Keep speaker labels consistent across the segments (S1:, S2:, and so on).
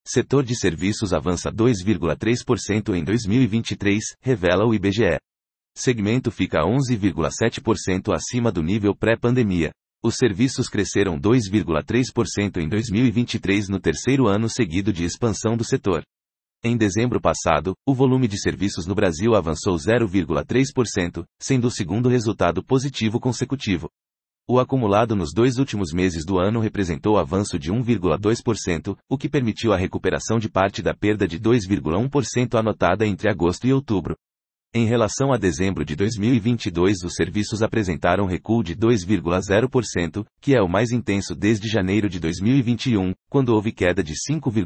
S1: Setor de serviços avança 2,3% em 2023, revela o IBGE. Segmento fica 11,7% acima do nível pré-pandemia. Os serviços cresceram 2,3% em 2023 no terceiro ano seguido de expansão do setor. Em dezembro passado, o volume de serviços no Brasil avançou 0,3%, sendo o segundo resultado positivo consecutivo. O acumulado nos 2 últimos meses do ano representou avanço de 1,2%, o que permitiu a recuperação de parte da perda de 2,1% anotada entre agosto e outubro. Em relação a dezembro de 2022, os serviços apresentaram recuo de 2,0%, que é o mais intenso desde janeiro de 2021, quando houve queda de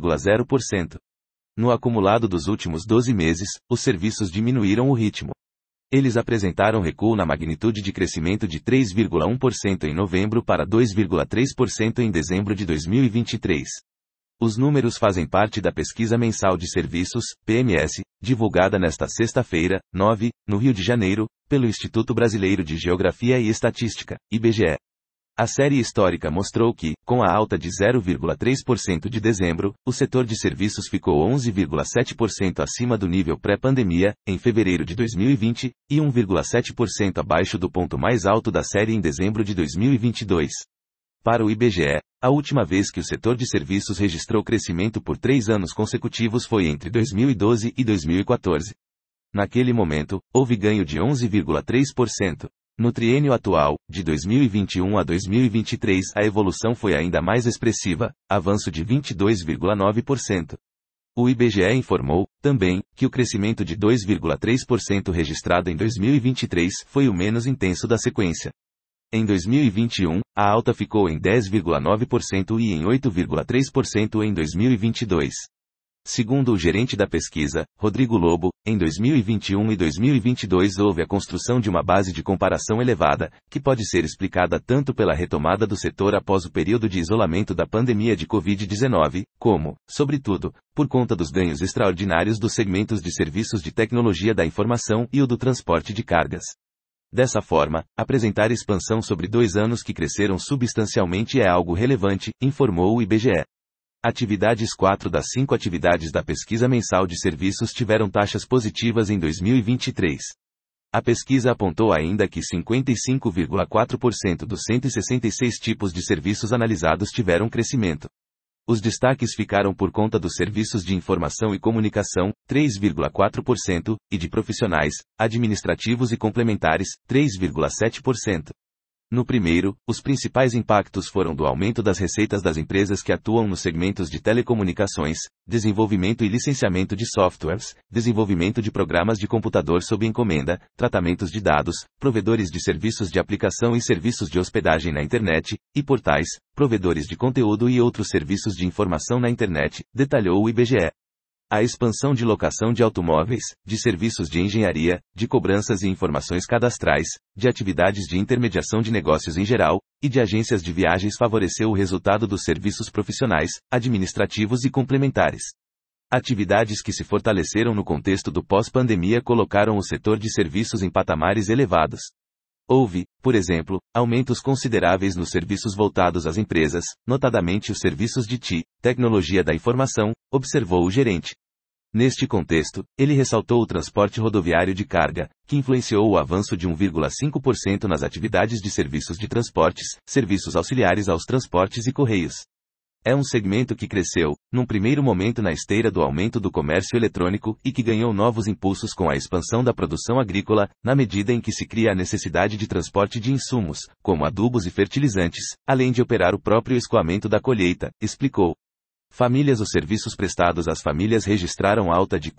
S1: 5,0%. No acumulado dos últimos 12 meses, os serviços diminuíram o ritmo. Eles apresentaram recuo na magnitude de crescimento de 3,1% em novembro para 2,3% em dezembro de 2023. Os números fazem parte da Pesquisa Mensal de Serviços, PMS, divulgada nesta sexta-feira, 9, no Rio de Janeiro, pelo Instituto Brasileiro de Geografia e Estatística, IBGE. A série histórica mostrou que, com a alta de 0,3% de dezembro, o setor de serviços ficou 11,7% acima do nível pré-pandemia, em fevereiro de 2020, e 1,7% abaixo do ponto mais alto da série em dezembro de 2022. Para o IBGE, a última vez que o setor de serviços registrou crescimento por 3 anos consecutivos foi entre 2012 e 2014. Naquele momento, houve ganho de 11,3%. No triênio atual, de 2021 a 2023, a evolução foi ainda mais expressiva, avanço de 22,9%. O IBGE informou, também, que o crescimento de 2,3% registrado em 2023 foi o menos intenso da sequência. Em 2021, a alta ficou em 10,9% e em 8,3% em 2022. Segundo o gerente da pesquisa, Rodrigo Lobo, em 2021 e 2022 houve a construção de uma base de comparação elevada, que pode ser explicada tanto pela retomada do setor após o período de isolamento da pandemia de Covid-19, como, sobretudo, por conta dos ganhos extraordinários dos segmentos de serviços de tecnologia da informação e o do transporte de cargas. Dessa forma, apresentar expansão sobre 2 anos que cresceram substancialmente é algo relevante, informou o IBGE. Atividades 4 das 5 atividades da pesquisa mensal de serviços tiveram taxas positivas em 2023. A pesquisa apontou ainda que 55,4% dos 166 tipos de serviços analisados tiveram crescimento. Os destaques ficaram por conta dos serviços de informação e comunicação, 3,4%, e de profissionais, administrativos e complementares, 3,7%. No primeiro, os principais impactos foram do aumento das receitas das empresas que atuam nos segmentos de telecomunicações, desenvolvimento e licenciamento de softwares, desenvolvimento de programas de computador sob encomenda, tratamentos de dados, provedores de serviços de aplicação e serviços de hospedagem na internet, e portais, provedores de conteúdo e outros serviços de informação na internet, detalhou o IBGE. A expansão de locação de automóveis, de serviços de engenharia, de cobranças e informações cadastrais, de atividades de intermediação de negócios em geral, e de agências de viagens favoreceu o resultado dos serviços profissionais, administrativos e complementares. Atividades que se fortaleceram no contexto do pós-pandemia colocaram o setor de serviços em patamares elevados. Houve, por exemplo, aumentos consideráveis nos serviços voltados às empresas, notadamente os serviços de TI, tecnologia da informação, observou o gerente. Neste contexto, ele ressaltou o transporte rodoviário de carga, que influenciou o avanço de 1,5% nas atividades de serviços de transportes, serviços auxiliares aos transportes e correios. É um segmento que cresceu, num primeiro momento na esteira do aumento do comércio eletrônico e que ganhou novos impulsos com a expansão da produção agrícola, na medida em que se cria a necessidade de transporte de insumos, como adubos e fertilizantes, além de operar o próprio escoamento da colheita, explicou. Famílias. Os serviços prestados às famílias registraram alta de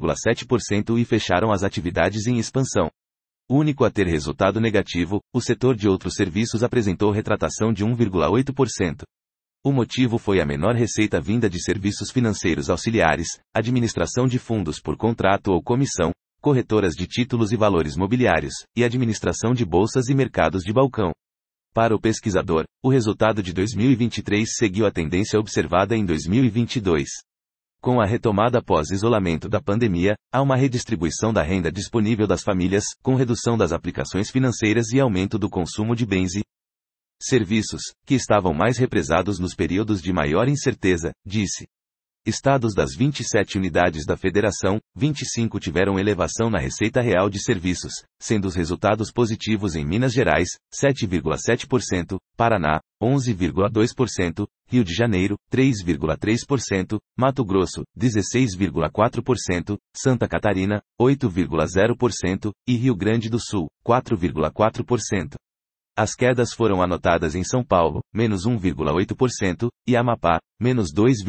S1: 4,7% e fecharam as atividades em expansão. Único a ter resultado negativo, o setor de outros serviços apresentou retratação de 1,8%. O motivo foi a menor receita vinda de serviços financeiros auxiliares, administração de fundos por contrato ou comissão, corretoras de títulos e valores mobiliários, e administração de bolsas e mercados de balcão. Para o pesquisador, o resultado de 2023 seguiu a tendência observada em 2022. Com a retomada pós-isolamento da pandemia, há uma redistribuição da renda disponível das famílias, com redução das aplicações financeiras e aumento do consumo de bens e serviços, que estavam mais represados nos períodos de maior incerteza, disse. Estados das 27 unidades da Federação, 25 tiveram elevação na Receita Real de Serviços, sendo os resultados positivos em Minas Gerais, 7,7%, Paraná, 11,2%, Rio de Janeiro, 3,3%, Mato Grosso, 16,4%, Santa Catarina, 8,0% e Rio Grande do Sul, 4,4%. As quedas foram anotadas em São Paulo, menos 1,8%, e Amapá, menos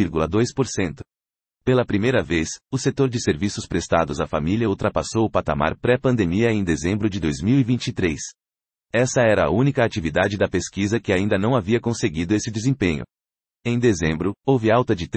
S1: 2,2%. Pela primeira vez, o setor de serviços prestados à família ultrapassou o patamar pré-pandemia em dezembro de 2023. Essa era a única atividade da pesquisa que ainda não havia conseguido esse desempenho. Em dezembro, houve alta de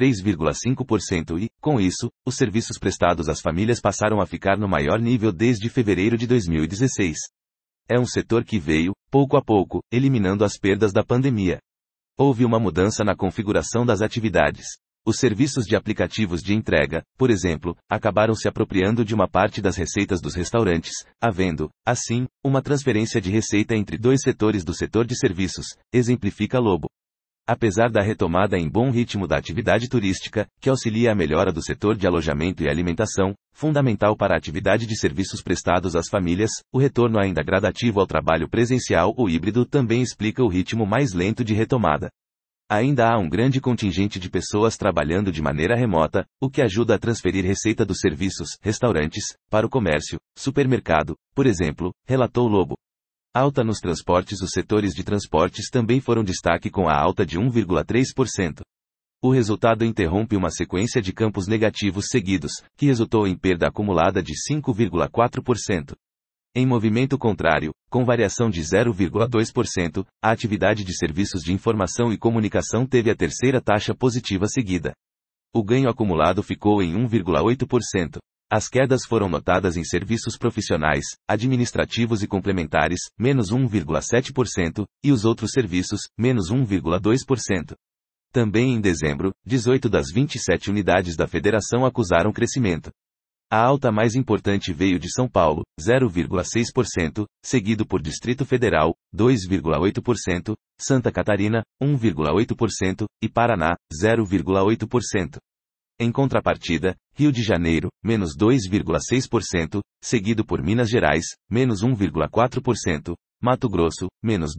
S1: 3,5% e, com isso, os serviços prestados às famílias passaram a ficar no maior nível desde fevereiro de 2016. É um setor que veio, pouco a pouco, eliminando as perdas da pandemia. Houve uma mudança na configuração das atividades. Os serviços de aplicativos de entrega, por exemplo, acabaram se apropriando de uma parte das receitas dos restaurantes, havendo, assim, uma transferência de receita entre dois setores do setor de serviços, exemplifica Lobo. Apesar da retomada em bom ritmo da atividade turística, que auxilia a melhora do setor de alojamento e alimentação, fundamental para a atividade de serviços prestados às famílias, o retorno ainda gradativo ao trabalho presencial ou híbrido também explica o ritmo mais lento de retomada. Ainda há um grande contingente de pessoas trabalhando de maneira remota, o que ajuda a transferir receita dos serviços, restaurantes, para o comércio, supermercado, por exemplo, relatou Lobo. Alta nos transportes. Os setores de transportes também foram destaque com a alta de 1,3%. O resultado interrompe uma sequência de campos negativos seguidos, que resultou em perda acumulada de 5,4%. Em movimento contrário, com variação de 0,2%, a atividade de serviços de informação e comunicação teve a terceira taxa positiva seguida. O ganho acumulado ficou em 1,8%. As quedas foram notadas em serviços profissionais, administrativos e complementares, menos 1,7%, e os outros serviços, menos 1,2%. Também em dezembro, 18 das 27 unidades da Federação acusaram crescimento. A alta mais importante veio de São Paulo, 0,6%, seguido por Distrito Federal, 2,8%, Santa Catarina, 1,8% e Paraná, 0,8%. Em contrapartida, Rio de Janeiro, menos 2,6%, seguido por Minas Gerais, menos 1,4%, Mato Grosso, menos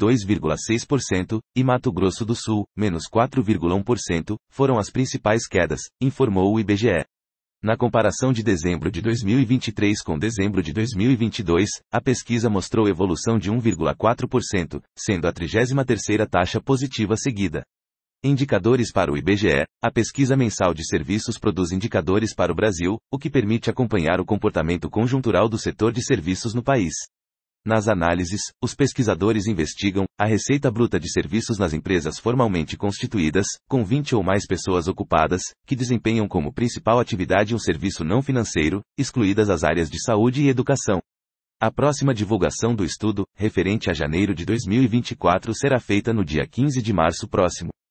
S1: 2,6% e Mato Grosso do Sul, menos 4,1%, foram as principais quedas, informou o IBGE. Na comparação de dezembro de 2023 com dezembro de 2022, a pesquisa mostrou evolução de 1,4%, sendo a 33ª taxa positiva seguida. Indicadores para o IBGE. A pesquisa mensal de serviços produz indicadores para o Brasil, o que permite acompanhar o comportamento conjuntural do setor de serviços no país. Nas análises, os pesquisadores investigam a receita bruta de serviços nas empresas formalmente constituídas, com 20 ou mais pessoas ocupadas, que desempenham como principal atividade um serviço não financeiro, excluídas as áreas de saúde e educação. A próxima divulgação do estudo, referente a janeiro de 2024, será feita no dia 15 de março próximo.